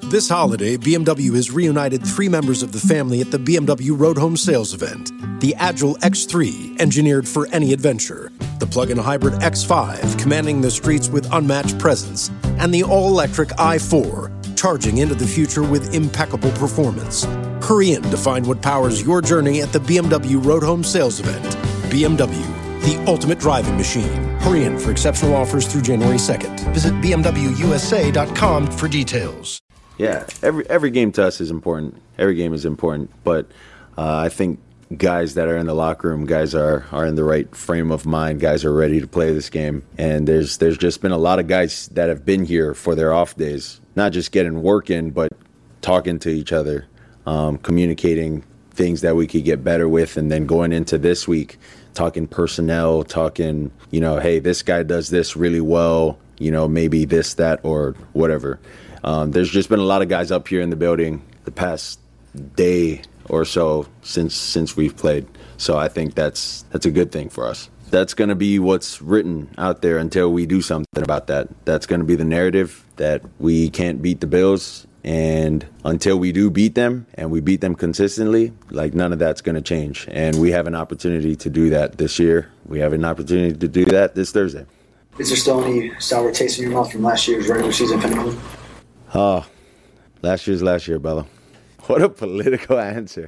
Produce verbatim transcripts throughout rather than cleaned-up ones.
This holiday, B M W has reunited three members of the family at the B M W Road Home Sales event. The Agile X three, engineered for any adventure. The plug-in hybrid X five, commanding the streets with unmatched presence. And the all-electric i four, charging into the future with impeccable performance. Hurry in to find what powers your journey at the B M W Road Home Sales event. B M W, the ultimate driving machine. Hurry in for exceptional offers through January second. Visit b m w u s a dot com for details. Yeah, every every game to us is important. Every game is important, but uh, I think guys that are in the locker room, guys are, are in the right frame of mind. Guys are ready to play this game, and there's there's just been a lot of guys that have been here for their off days, not just getting work in, but talking to each other, um, communicating things that we could get better with, and then going into this week, talking personnel, talking, you know, hey, this guy does this really well, you know, maybe this, that, or whatever. Um, there's just been a lot of guys up here in the building the past day or so since since we've played. So I think that's that's a good thing for us. That's going to be what's written out there until we do something about that. That's going to be the narrative, that we can't beat the Bills. And until we do beat them, and we beat them consistently, like, none of that's going to change. And we have an opportunity to do that this year. We have an opportunity to do that this Thursday. Is there still any sour taste in your mouth from last year's regular season finale? Oh, last year's last year, Bella. What a political answer.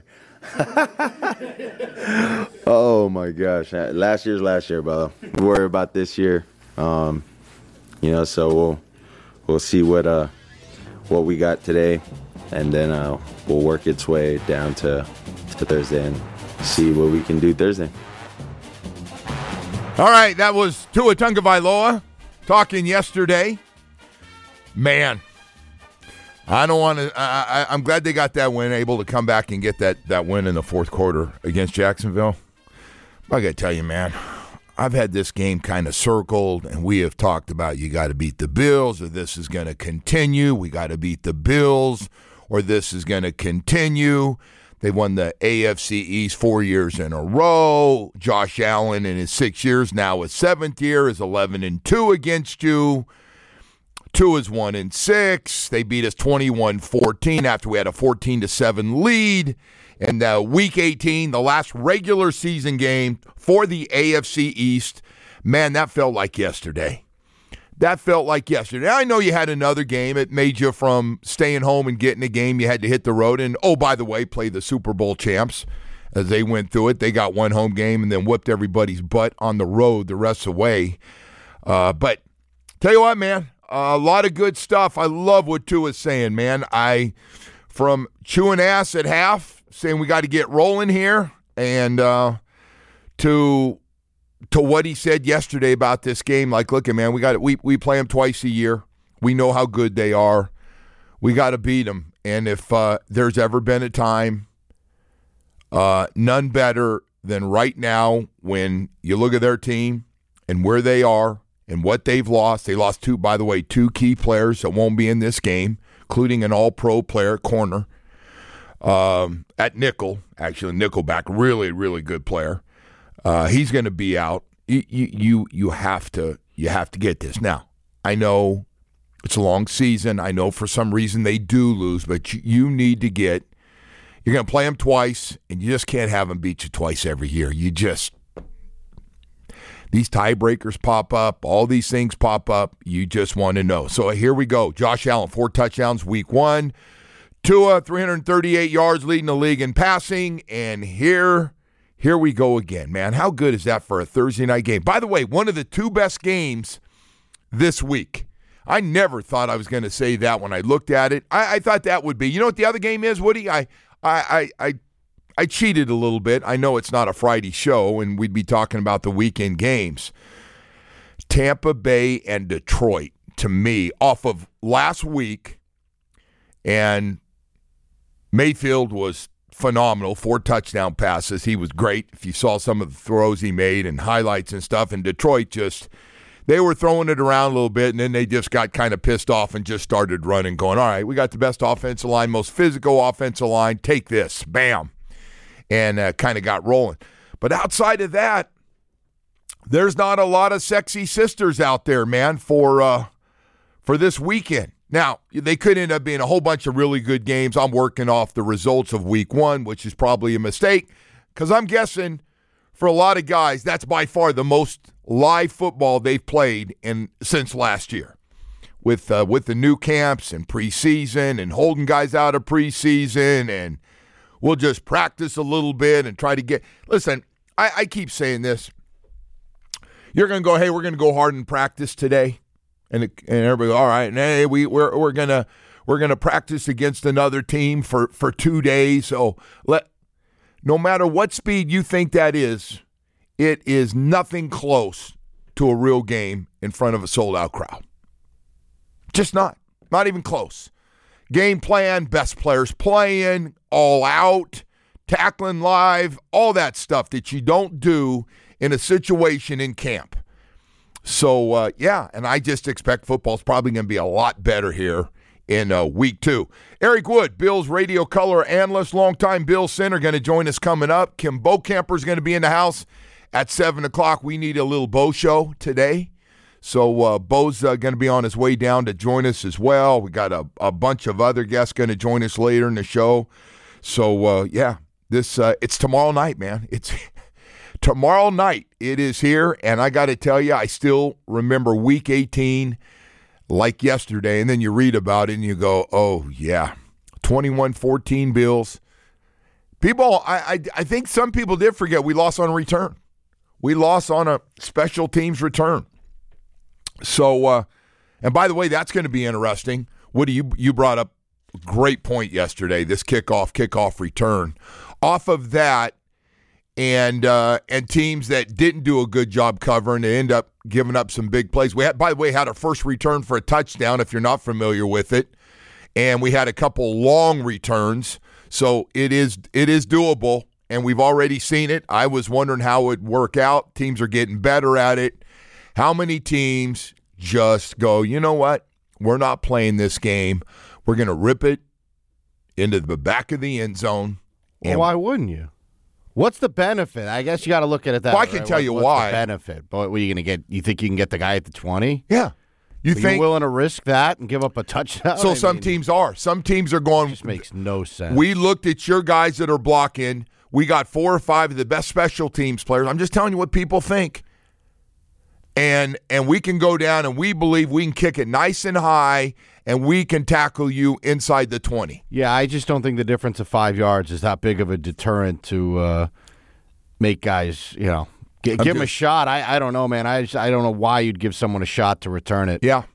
Oh, my gosh. Last year's last year, Bella. We worry about this year. Um, you know, so we'll we'll see what uh what we got today, and then uh, we'll work its way down to, to Thursday and see what we can do Thursday. All right, that was Tua Tagovailoa talking yesterday. Man, I don't want to. I, I'm glad they got that win, able to come back and get that, that win in the fourth quarter against Jacksonville. But I got to tell you, man, I've had this game kind of circled, and we have talked about you got to beat the Bills, or this is going to continue. We got to beat the Bills, or this is going to continue. They won the A F C East four years in a row. Josh Allen in his six years, now his seventh year, is eleven and two against you. Two is one and six. They beat us twenty-one fourteen after we had a fourteen to seven lead. And uh, week eighteen, the last regular season game for the A F C East, man, that felt like yesterday. That felt like yesterday. I know you had another game. It made you, from staying home and getting a game, you had to hit the road. And, oh, by the way, play the Super Bowl champs as they went through it. They got one home game and then whooped everybody's butt on the road the rest of the way. Uh, but tell you what, man, a lot of good stuff. I love what Tua's saying, man. I, from chewing ass at half, saying we got to get rolling here, and uh, to to what he said yesterday about this game, like, look, man, we got we we play them twice a year. We know how good they are. We got to beat them. And if uh, there's ever been a time, uh, none better than right now, when you look at their team and where they are and what they've lost. They lost two, by the way, two key players that won't be in this game, including an all-pro player, corner. Um, at nickel, actually, nickelback, really, really good player. Uh, he's going to be out. You, you, you have to, you have to get this. Now, I know it's a long season. I know for some reason they do lose, but you, you need to get. You're going to play them twice, and you just can't have them beat you twice every year. You just these tiebreakers pop up, all these things pop up. You just want to know. So here we go. Josh Allen, four touchdowns, week one. Tua, three hundred thirty-eight yards, leading the league in passing. And here, here we go again, man. How good is that for a Thursday night game? By the way, one of the two best games this week. I never thought I was going to say that when I looked at it. I, I thought that would be. You know what the other game is, Woody? I, I, I, I, I cheated a little bit. I know it's not a Friday show, and we'd be talking about the weekend games. Tampa Bay and Detroit, to me, off of last week, and Mayfield was phenomenal, four touchdown passes. He was great. If you saw some of the throws he made and highlights and stuff, and Detroit just, they were throwing it around a little bit, and then they just got kind of pissed off and just started running, going, all right, we got the best offensive line, most physical offensive line, take this, bam, and uh, kind of got rolling. But outside of that, there's not a lot of sexy sisters out there, man, for uh, for this weekend. Now, they could end up being a whole bunch of really good games. I'm working off the results of week one, which is probably a mistake, because I'm guessing for a lot of guys, that's by far the most live football they've played in since last year. With uh, with the new camps and preseason and holding guys out of preseason, and we'll just practice a little bit and try to get – listen, I, I keep saying this. You're going to go, hey, we're going to go hard in practice today. And it, and everybody, all right, and hey, we we're we're gonna we're gonna practice against another team for, for two days. So let no matter what speed you think that is, it is nothing close to a real game in front of a sold out crowd. Just not, not even close. Game plan, best players playing, all out, tackling live, all that stuff that you don't do in a situation in camp. So, uh, yeah, and I just expect football's probably going to be a lot better here in uh, week two. Eric Wood, Bills radio color analyst, longtime Bills center, going to join us coming up. Kim Bocamper's going to be in the house at seven o'clock. We need a little Bo show today. So uh, Bo's uh, going to be on his way down to join us as well. We got a, a bunch of other guests going to join us later in the show. So, uh, yeah, this uh, it's tomorrow night, man. It's tomorrow night. It is here, and I got to tell you, I still remember week eighteen like yesterday, and then you read about it and you go, oh, yeah, twenty-one fourteen Bills. People, I, I, I think some people did forget we lost on a return. We lost on a special teams return. So, uh, and by the way, that's going to be interesting. Woody, you, you brought up a great point yesterday, this kickoff, kickoff return. Off of that, and uh, and teams that didn't do a good job covering, they end up giving up some big plays. We had, by the way, had our first return for a touchdown, if you're not familiar with it, and we had a couple long returns. So it is it is doable, and we've already seen it. I was wondering how it would work out. Teams are getting better at it. How many teams just go, you know what? We're not playing this game. We're going to rip it into the back of the end zone. Well, why wouldn't you? What's the benefit? I guess you got to look at it that well, way. I can right? tell what, you what's why. The benefit? But what are you going to get? You think you can get the guy at the twenty? Yeah. You are think you willing to risk that and give up a touchdown? So I some mean, teams are. Some teams are going. It just makes no sense. We looked at your guys that are blocking. We got four or five of the best special teams players. I'm just telling you what people think. And and we can go down and we believe we can kick it nice and high and we can tackle you inside the twenty. Yeah, I just don't think the difference of five yards is that big of a deterrent to uh, make guys, you know, g- give them a shot. I, I don't know, man. I just, I don't know why you'd give someone a shot to return it. Yeah.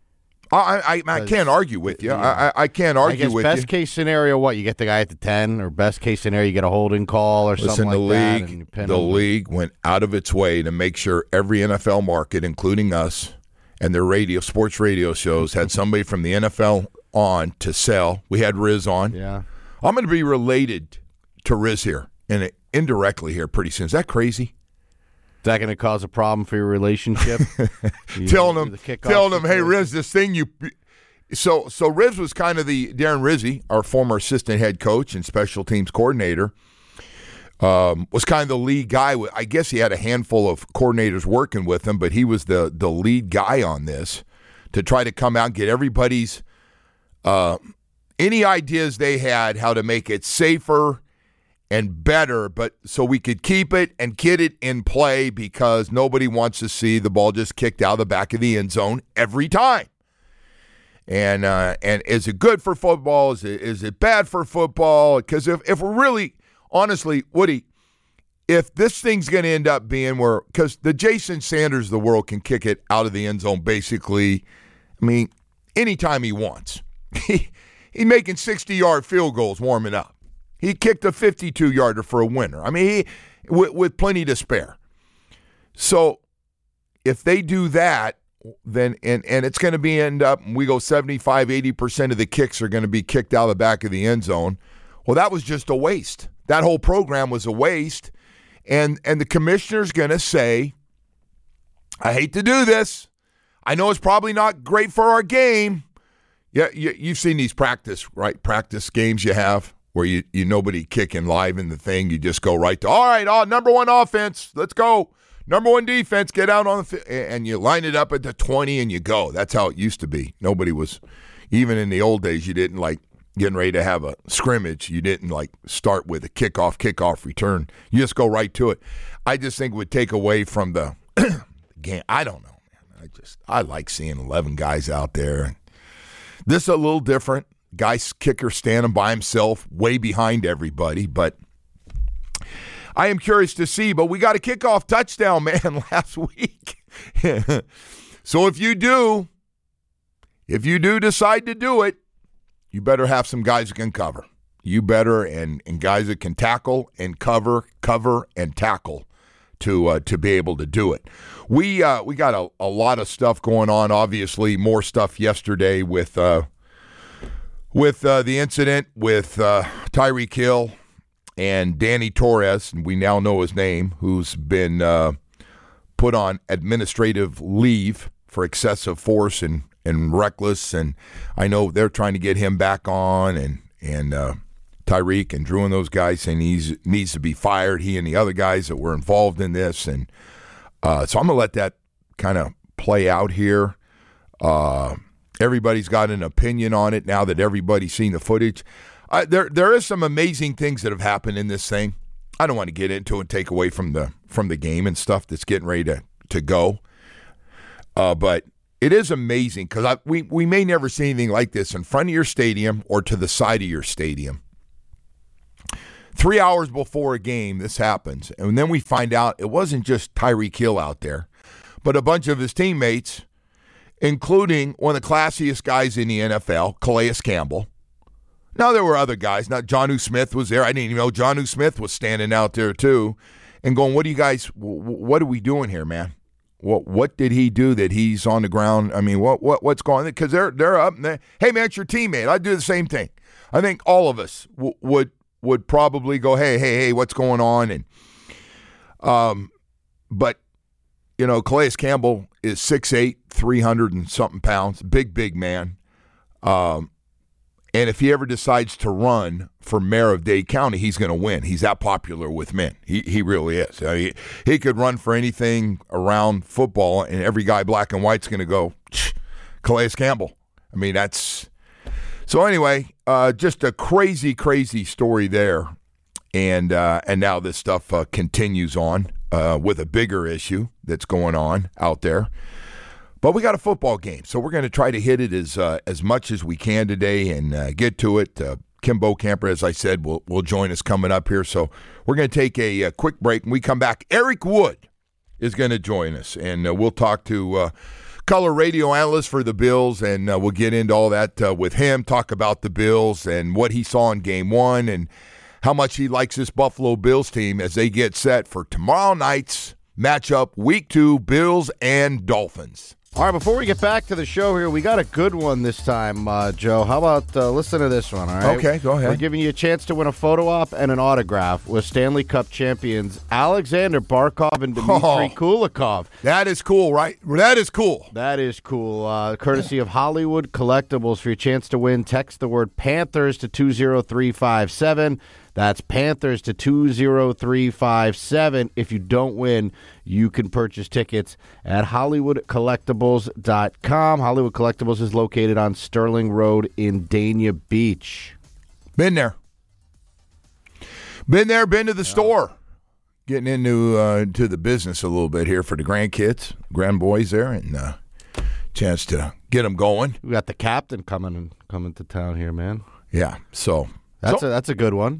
I I, I can't argue with you. I, I, I can't argue I guess with best you. Best case scenario, what? You get the guy at the ten, or best case scenario, you get a holding call or Listen, something the like league, that. And you pin the them. league went out of its way to make sure every N F L market, including us, and their radio, sports radio shows had somebody from the N F L on to sell. We had Riz on. Yeah. I'm going to be related to Riz here, and indirectly here pretty soon. Is that crazy? Is that going to cause a problem for your relationship? you, telling him, the telling him, hey, Riz, this thing you – So so Riz was kind of the – Darren Rizzi, our former assistant head coach and special teams coordinator, um, was kind of the lead guy. I guess he had a handful of coordinators working with him, but he was the, the lead guy on this to try to come out and get everybody's uh, – any ideas they had how to make it safer and better, but so we could keep it and get it in play because nobody wants to see the ball just kicked out of the back of the end zone every time. And uh, and is it good for football? Is it is it bad for football? Because if, if we're really, honestly, Woody, if this thing's going to end up being where, because the Jason Sanders of the world can kick it out of the end zone basically, I mean, anytime he wants. He, he's making sixty-yard field goals warming up. He kicked a fifty-two-yarder for a winner. I mean, he, with, with plenty to spare. So if they do that, then and, and it's going to be end up, we go seventy-five, eighty percent of the kicks are going to be kicked out of the back of the end zone. Well, that was just a waste. That whole program was a waste. And and the commissioner's going to say, I hate to do this. I know it's probably not great for our game. Yeah, you, you've seen these practice, right? Practice games you have where you, you nobody kicking live in the thing. You just go right to, all right, oh, number one offense, let's go. Number one defense, get out on the – and you line it up at the twenty and you go. That's how it used to be. Nobody was – even in the old days, you didn't like getting ready to have a scrimmage. You didn't like start with a kickoff, kickoff return. You just go right to it. I just think it would take away from the game. I don't know, man. I just I like seeing eleven guys out there. This is a little different. Guy's kicker standing by himself, way behind everybody, but I am curious to see. But we got a kickoff touchdown, man, last week. So if you do, if you do decide to do it, you better have some guys that can cover. You better, and, and guys that can tackle and cover, cover and tackle to uh, to be able to do it. We uh, we got a, a lot of stuff going on. Obviously, more stuff yesterday with uh, with uh, the incident with uh, Tyreek Hill and Danny Torres, and we now know his name, who's been uh, put on administrative leave for excessive force and, and reckless. And I know they're trying to get him back on, and and uh, Tyreek and Drew and those guys saying he needs to be fired, he and the other guys that were involved in this. And uh, so I'm going to let that kind of play out here. Uh, everybody's got an opinion on it now that everybody's seen the footage. Uh, there there is some amazing things that have happened in this thing. I don't want to get into it and take away from the from the game and stuff that's getting ready to, to go. Uh, but it is amazing because we, we may never see anything like this in front of your stadium or to the side of your stadium. Three hours before a game, this happens. And then we find out it wasn't just Tyreek Hill out there, but a bunch of his teammates, including one of the classiest guys in the N F L, Calais Campbell. Now, there were other guys. Not Jonnu Smith was there. I didn't even know Jonnu Smith was standing out there, too, and going, what do you guys, what are we doing here, man? What what did he do that he's on the ground? I mean, what what what's going on? Because they're, they're up. And they, hey, man, it's your teammate. I'd do the same thing. I think all of us w- would would probably go, hey, hey, hey, what's going on? And um, But, you know, Calais Campbell is six eight, three hundred and something pounds, big, big man. Um And if he ever decides to run for mayor of Dade County, he's going to win. He's that popular with men. He he really is. I mean, he could run for anything around football, and every guy black and white's going to go, Calais Campbell. I mean, that's – so anyway, uh, just a crazy, crazy story there. And uh, and now this stuff uh, continues on uh, with a bigger issue that's going on out there. But we got a football game, so we're going to try to hit it as uh, as much as we can today and uh, get to it. Uh, Kim Bokamper, as I said, will will join us coming up here. So we're going to take a, a quick break. When we come back, Eric Wood is going to join us, and uh, we'll talk to uh, color radio analyst for the Bills, and uh, we'll get into all that uh, with him, talk about the Bills and what he saw in game one and how much he likes this Buffalo Bills team as they get set for tomorrow night's matchup, week two, Bills and Dolphins. All right, before we get back to the show here, we got a good one this time, uh, Joe. How about uh, listen to this one, all right? Okay, go ahead. We're giving you a chance to win a photo op and an autograph with Stanley Cup champions Alexander Barkov and Dmitry Oh, Kulikov. That is cool, right? That is cool. That is cool. Uh, courtesy of Hollywood Collectibles. For your chance to win, text the word Panthers to two zero three five seven. That's Panthers to two zero three five seven. If you don't win, you can purchase tickets at Hollywood Collectibles dot com. Hollywood Collectibles is located on Sterling Road in Dania Beach. Been there. Been there, been to the yeah. store. Getting into uh, to the business a little bit here for the grandkids, grandboys there, and uh, chance to get them going. We got the captain coming coming to town here, man. Yeah, so. That's, so, a, that's a good one.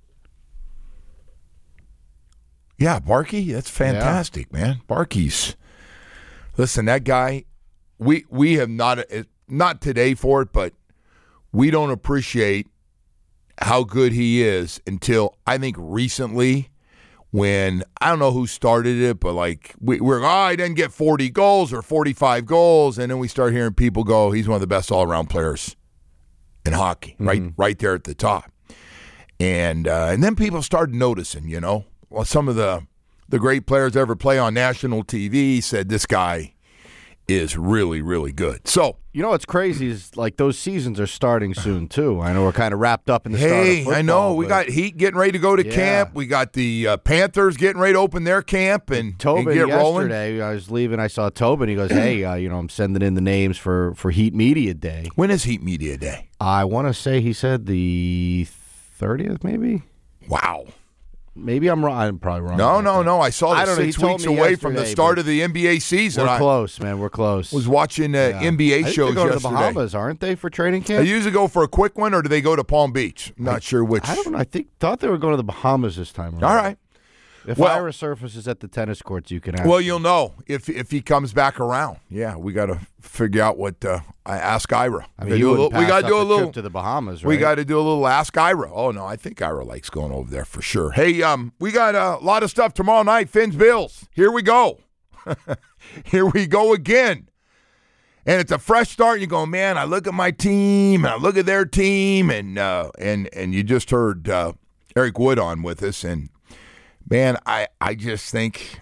Yeah, Barkey, that's fantastic, yeah. man. Barkey's, listen, that guy, we we have not, not today for it, but we don't appreciate how good he is until I think recently when, I don't know who started it, but like, we, we're, oh, he didn't get forty goals or forty-five goals, and then we start hearing people go, he's one of the best all-around players in hockey, mm-hmm. right right there at the top. And uh, and then people started noticing, you know, well, some of the the great players ever play on national T V said this guy is really, really good. So, you know what's crazy is like those seasons are starting soon too. I know we're kind of wrapped up in the start of hey, football, I know we but got Heat getting ready to go to Yeah. camp. We got the uh, Panthers getting ready to open their camp and, Tobin and get rolling. yesterday. I was leaving. I saw Tobin. He goes, "Hey, uh, you know, I'm sending in the names for for Heat Media Day." When is Heat Media Day? I want to say he said the thirtieth, maybe. Wow. Maybe I'm wrong. I'm probably wrong. No, about no, that. no. I saw I this don't know. He six told weeks me away from the yesterday, start but of the N B A season. We're I close, man. We're close. was watching uh, Yeah. N B A I think shows they go to yesterday. the Bahamas, aren't they, for training They camp? usually go for a quick one, or do they go to Palm Beach? I'm not sure which. I don't know. I think thought they were going to the Bahamas this time around. All right. If Well- Ira surfaces at the tennis courts, you can ask. Well, you'll know if if he comes back around. Yeah, we got to figure out what. Uh, I ask Ira. I We mean, gotta you do a would little- we got to do a little. trip to the Bahamas, right? We got to do a little ask Ira. Oh no, I think Ira likes going over there for sure. Hey, um, we got a lot of stuff tomorrow night. Finn's Bills. Here we go. Here we go again. And it's a fresh start. You go, man. I look at my team, and I look at their team, and uh, and and you just heard uh, Eric Wood on with us, and man, I I just think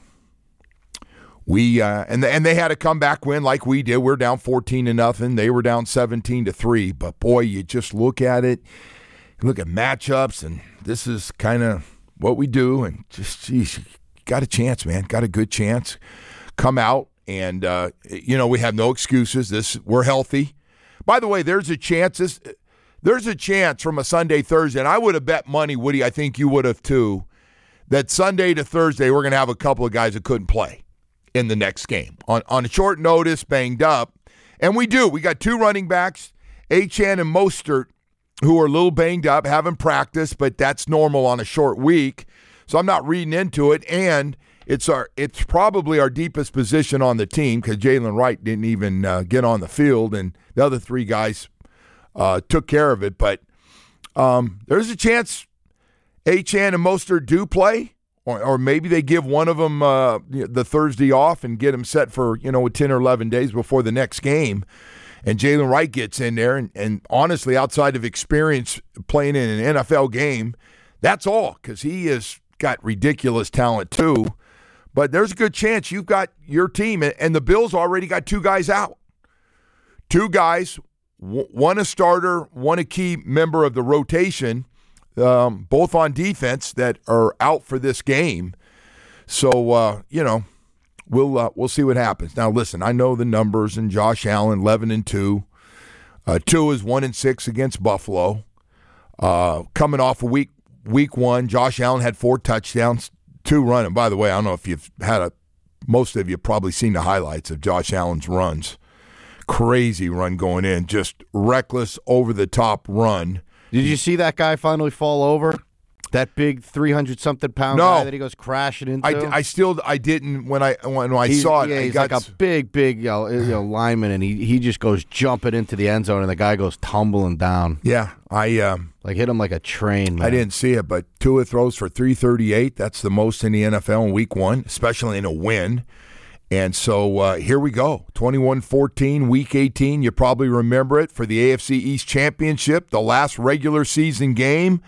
we uh, and and they had a comeback win like we did. We're down fourteen to nothing. They were down seventeen to three. But boy, you just look at it, you look at matchups, and this is kind of what we do. And just, geez, you got a chance, man. Got a good chance. Come out, and uh, you know we have no excuses. This we're healthy. By the way, there's a chance. This, there's a chance from a Sunday Thursday, and I would have bet money, Woody. I think you would have too. That Sunday to Thursday, we're going to have a couple of guys that couldn't play in the next game on on short notice, banged up, and we do. We got two running backs, Achane and Mostert, who are a little banged up, haven't practiced, but that's normal on a short week. So I'm not reading into it, and it's our it's probably our deepest position on the team because Jalen Wright didn't even uh, get on the field, and the other three guys uh, took care of it. But um, there's a chance Achane and Mostert do play, or, or maybe they give one of them uh, the Thursday off and get them set for, you know, ten or eleven days before the next game. And Jalen Wright gets in there, and, and honestly, outside of experience playing in an N F L game, that's all, because he has got ridiculous talent too. But there's a good chance you've got your team, and the Bills already got two guys out. Two guys, one a starter, one a key member of the rotation, um, both on defense that are out for this game. So, uh, you know, we'll uh, we'll see what happens. Now, listen, I know the numbers, and Josh Allen, eleven and two. Uh, two is one and six against Buffalo. Uh, coming off a week week one, Josh Allen had four touchdowns, two running. By the way, I don't know if you've had a. Most of you have probably seen the highlights of Josh Allen's runs. Crazy run going in, just reckless, over the top run. Did you see that guy finally fall over? That big three hundred something pound No. guy that he goes crashing into. I, I still I didn't when I when I He's- saw it. Yeah, I he's got like a big, big you know, you know, lineman, and he, he just goes jumping into the end zone, and the guy goes tumbling down. yeah. I um Like hit him like a train, man. I didn't see it, but Tua throws for three thirty-eight. That's the most in the N F L in week one, especially in a win. And so uh, here we go, twenty-one fourteen, week eighteen. You probably remember it for the A F C East Championship, the last regular season game.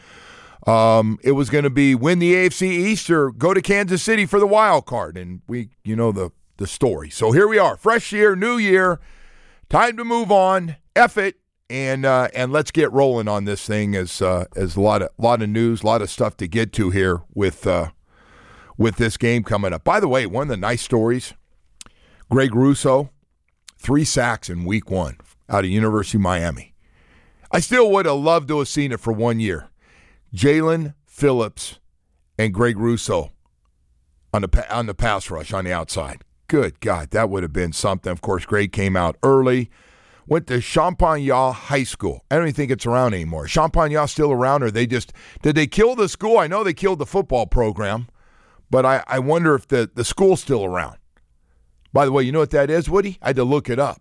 Um, it was going to be win the A F C East or go to Kansas City for the wild card. And we, you know the, the story. So here we are, fresh year, new year, time to move on, F it, and uh, and let's get rolling on this thing as uh, as a lot of lot of news, a lot of stuff to get to here with uh, with this game coming up. By the way, one of the nice stories, Greg Rousseau, three sacks in week one out of University of Miami. I still would have loved to have seen it for one year. Jalen Phillips and Greg Rousseau on the on the pass rush on the outside. Good God, that would have been something. Of course, Greg came out early, went to Champagnat High School. I don't even think it's around anymore. Champagnat still around, or they just did they kill the school? I know they killed the football program, but I, I wonder if the, the school's still around. By the way, you know what that is, Woody? I had to look it up.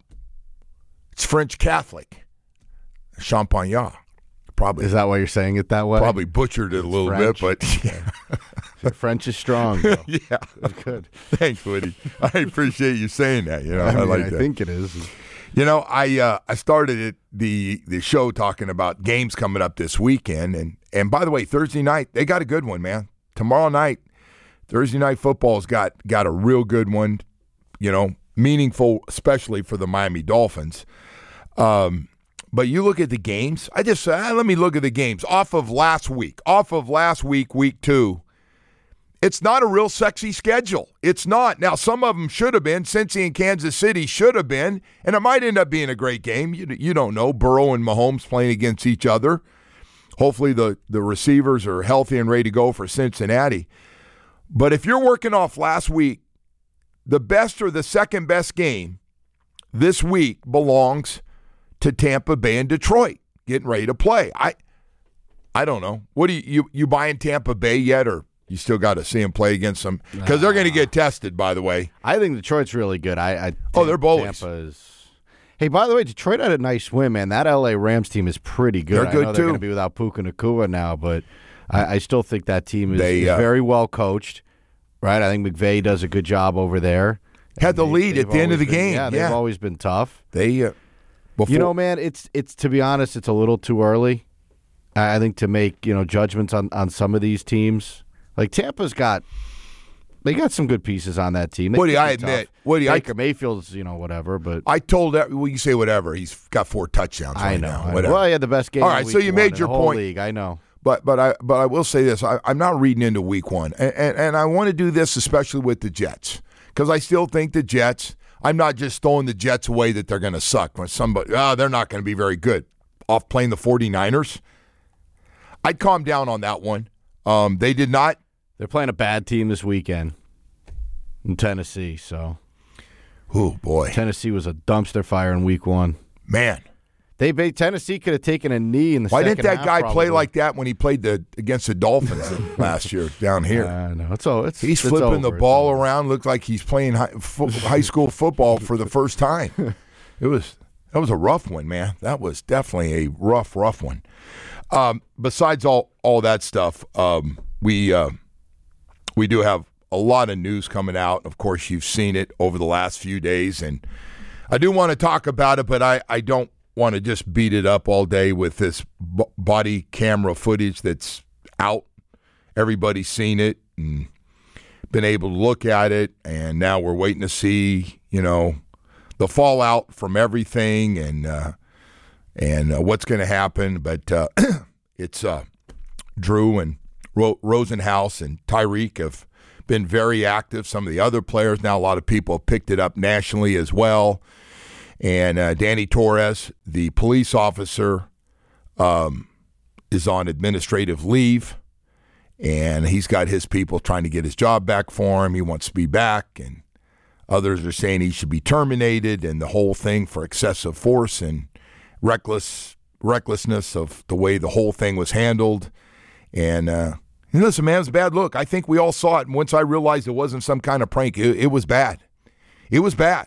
It's French Catholic. Champagnat. Probably Is that why you're saying it that way? probably butchered it a little French. bit, but yeah. French is strong, though. yeah. That's good. Thanks, Woody. I appreciate you saying that. You know, I, I, mean, like I that. think it is. You know, I uh, I started it, the the show talking about games coming up this weekend, and and by the way, Thursday night they got a good one, man. Tomorrow night, Thursday night football's got got a real good one. You know, meaningful, especially for the Miami Dolphins. Um, but you look at the games. I just uh, let me look at the games off of last week. Off of last week, week two. It's not a real sexy schedule. It's not. Now, some of them should have been. Cincy and Kansas City should have been, and it might end up being a great game. You, you don't know. Burrow and Mahomes playing against each other. Hopefully the, the receivers are healthy and ready to go for Cincinnati. But if you're working off last week, the best or the second best game this week belongs to Tampa Bay and Detroit getting ready to play. I I don't know. What do you, you, you buying Tampa Bay yet, or you still got to see them play against them? Because they're going to get tested, by the way. I think Detroit's really good. I, I Oh, they're bullies. Tampa is... Hey, by the way, Detroit had a nice win, man. That L A Rams team is pretty good. They're good, I know too. They're going to be without Puka Nacua now, but I, I still think that team is, They, is uh, very well coached, right? I think McVay does a good job over there. Had the They- lead they've at the end of the always been- game. Yeah, they've Yeah. always been tough. They, uh, before, You know, man, it's it's to be honest, it's a little too early. I I think to make you know judgments on, on some of these teams. Like Tampa's got, they got some good pieces on that team. They Woody, could I be admit, tough. Woody, I- Baker Mayfield's you know whatever, but I told that, well, you say whatever. He's got four touchdowns I right know. now. I know. Whatever. Well, he had the best game. All in right, week so you one made in your the whole point. League. I know. But but I but I will say this: I, I'm not reading into Week One, and and, and I want to do this especially with the Jets because I still think the Jets. I'm not just throwing the Jets away that they're going to suck. When somebody, oh, they're not going to be very good off playing the 49ers. I'd calm down on that one. Um, they did not. They're playing a bad team this weekend in Tennessee. So, Oh boy, Tennessee was a dumpster fire in Week One. man! They ba- Tennessee could have taken a knee in the Why second didn't that half, guy probably. play like that when he played the against the Dolphins last year down here? I know it's all. It's He's it's flipping the over. It's ball over. around. Looked like he's playing high, fo- high school football for the first time. It was that was a rough one, man. That was definitely a rough, rough one. Um, besides all all that stuff, um, we uh, we do have a lot of news coming out. Of course, you've seen it over the last few days, and I do want to talk about it, but I, I don't want to just beat it up all day with this b- body camera footage that's out. Everybody's seen it and been able to look at it, and now we're waiting to see, you know, the fallout from everything and uh, and uh, what's going to happen. But uh, it's uh, Drew and Ro- Rosenhaus and Tyreek have been very active. Some of the other players now, a lot of people have picked it up nationally as well. And uh, Danny Torres, the police officer, um, is on administrative leave, and he's got his people trying to get his job back for him. He wants to be back, and others are saying he should be terminated, and the whole thing for excessive force and reckless recklessness of the way the whole thing was handled. And uh, listen, man, it was a bad look. I think we all saw it, and once I realized it wasn't some kind of prank, it, it was bad. It was bad.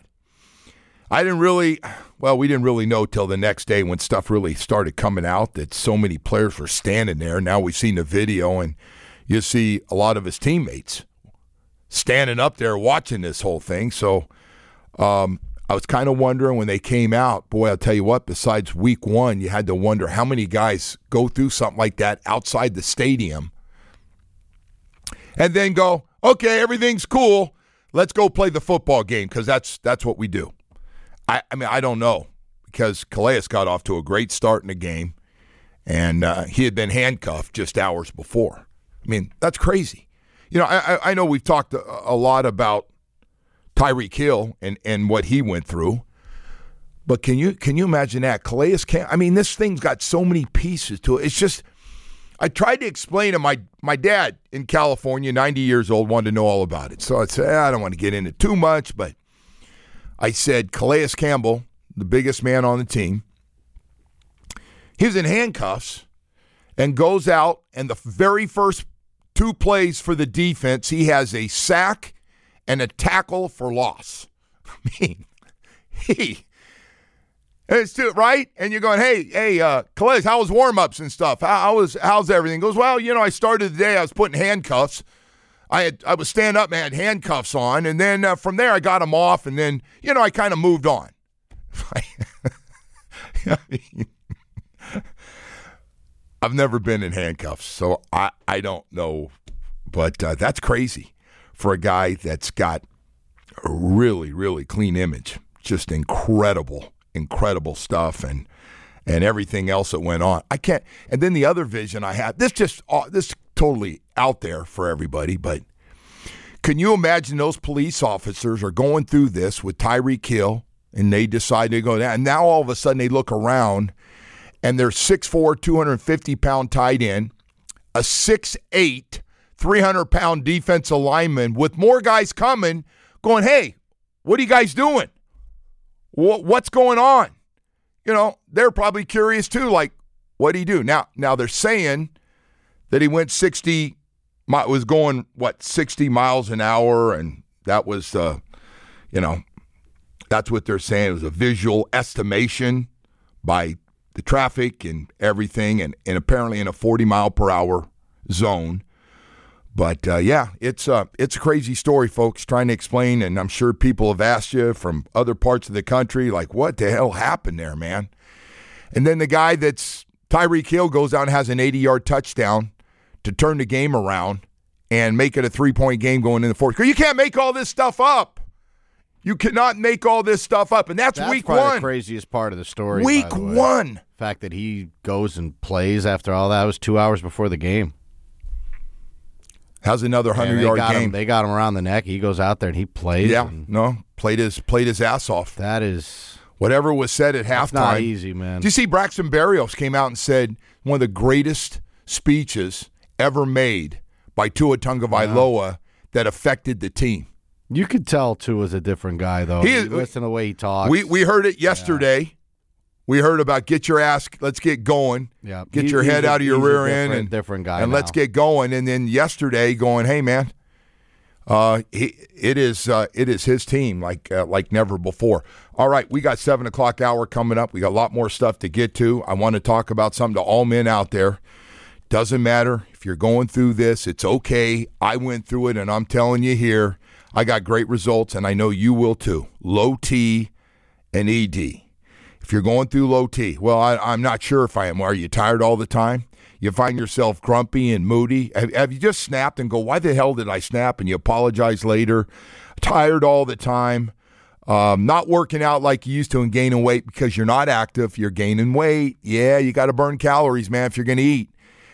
I didn't really, well, we didn't really know till the next day when stuff really started coming out that so many players were standing there. Now we've seen the video, and you see a lot of his teammates standing up there watching this whole thing. So um, I was kind of wondering when they came out, boy, I'll tell you what, besides week one, you had to wonder how many guys go through something like that outside the stadium and then go, okay, everything's cool. Let's go play the football game because that's that's what we do. I, I mean, I don't know because Calais got off to a great start in the game, and uh, he had been handcuffed just hours before. I mean, that's crazy. You know, I, I know we've talked a, a lot about Tyreek Hill and, and what he went through, but can you can you imagine that? Calais can't. I mean, this thing's got so many pieces to it. It's just, I tried to explain to my my dad in California, ninety years old, wanted to know all about it. So I said, I don't want to get into too much, but I said, Calais Campbell, the biggest man on the team, he was in handcuffs and goes out, and the very first two plays for the defense, he has a sack and a tackle for loss. I mean, he, it's too, right? And you're going, hey, hey, uh, Calais, how was warm-ups and stuff? How, how was, how's everything? He goes, well, you know, I started the day, I was putting handcuffs. I had I was standing up and I had handcuffs on, and then uh, from there I got them off, and then, you know, I kind of moved on. I mean, I've never been in handcuffs, so I, I don't know, but uh, that's crazy for a guy that's got a really, really clean image. Just incredible, incredible stuff, and and everything else that went on. I can't. And then the other vision I had. This just uh, this totally out there for everybody, but can you imagine those police officers are going through this with Tyreek Hill, and they decide to go down, and now all of a sudden they look around, and their six foot four, two hundred fifty pound tight end, a six foot eight, three hundred pound defensive lineman with more guys coming, going, hey, what are you guys doing? What's going on? You know, they're probably curious too, like, what did he do? Now, now they're saying that he went sixty, was going, what, sixty miles an hour, and that was, uh, you know, that's what they're saying. It was a visual estimation by the traffic and everything, and, and apparently in a forty mile per hour zone. But, uh, yeah, it's, uh, it's a crazy story, folks, trying to explain, and I'm sure people have asked you from other parts of the country, like, what the hell happened there, man? And then the guy that's Tyreek Hill goes out and has an eighty-yard touchdown to turn the game around and make it a three-point game going in the fourth. You can't make all this stuff up. You cannot make all this stuff up, and that's, that's week probably one. The craziest part of the story. Week by the way. one. The fact that he goes and plays after all that was two hours before the game. How's another hundred-yard game? Him, they got him around the neck. He goes out there and he plays. Yeah, and no, played his played his ass off. That is whatever was said at halftime. Not easy, man. Do you see Braxton Berrios came out and said one of the greatest speeches ever made by Tua Tagovailoa yeah. that affected the team? You could tell Tua's a different guy, though. He is, you listen to the way he talks. We we heard it yesterday. Yeah. We heard about get your ass, let's get going. Yeah. Get he, your head a, out of your rear end and different guy and now. let's get going. And then yesterday, going, hey man, uh, he, it is uh, it is his team like uh, like never before. All right, we got seven o'clock hour coming up. We got a lot more stuff to get to. I want to talk about something to all men out there. Doesn't matter if you're going through this; it's okay. I went through it, and I'm telling you here, I got great results, and I know you will too. Low T and E D. If you're going through low T, well, I, I'm not sure if I am. Are you tired all the time? You find yourself grumpy and moody? Have, have you just snapped and go, why the hell did I snap? And you apologize later. Tired all the time. Um, not working out like you used to and gaining weight because you're not active. You're gaining weight. Yeah, you got to burn calories, man, if you're going to eat.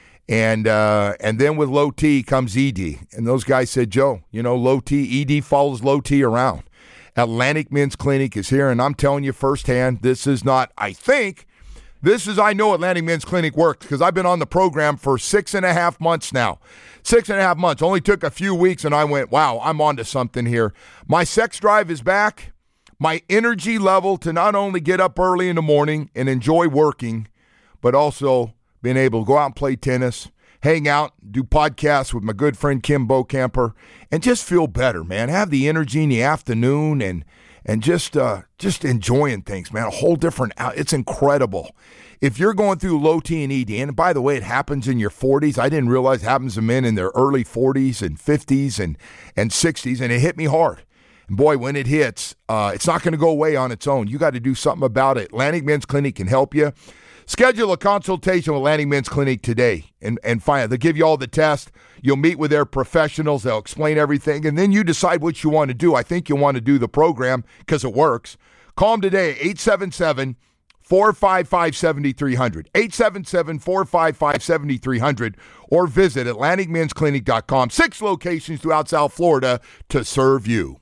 And uh, and then with low T comes E D. And those guys said, Joe, you know, low T, E D follows low T around. Atlantic Men's Clinic is here, and I'm telling you firsthand, this is not, I think, this is, I know Atlantic Men's Clinic works because I've been on the program for six and a half months now. Six and a half months. Only took a few weeks, and I went, wow, I'm on to something here. My sex drive is back. My energy level to not only get up early in the morning and enjoy working, but also being able to go out and play tennis, hang out, do podcasts with my good friend Kim Bocamper, and just feel better, man. Have the energy in the afternoon and and just uh, just enjoying things, man. A whole different out. It's incredible. If you're going through low T and E D, and by the way, it happens in your forties. I didn't realize it happens to men in their early forties and fifties and, and sixties, and it hit me hard. And boy, when it hits, uh, it's not going to go away on its own. You got to do something about it. Atlantic Men's Clinic can help you. Schedule a consultation with Atlantic Men's Clinic today and, and find out. They'll give you all the tests. You'll meet with their professionals. They'll explain everything, and then you decide what you want to do. I think you want to do the program because it works. Call them today, eight seven seven, four five five, seven three zero zero, eight seven seven, four five five, seven three zero zero, or visit atlantic men's clinic dot com. Six locations throughout South Florida to serve you.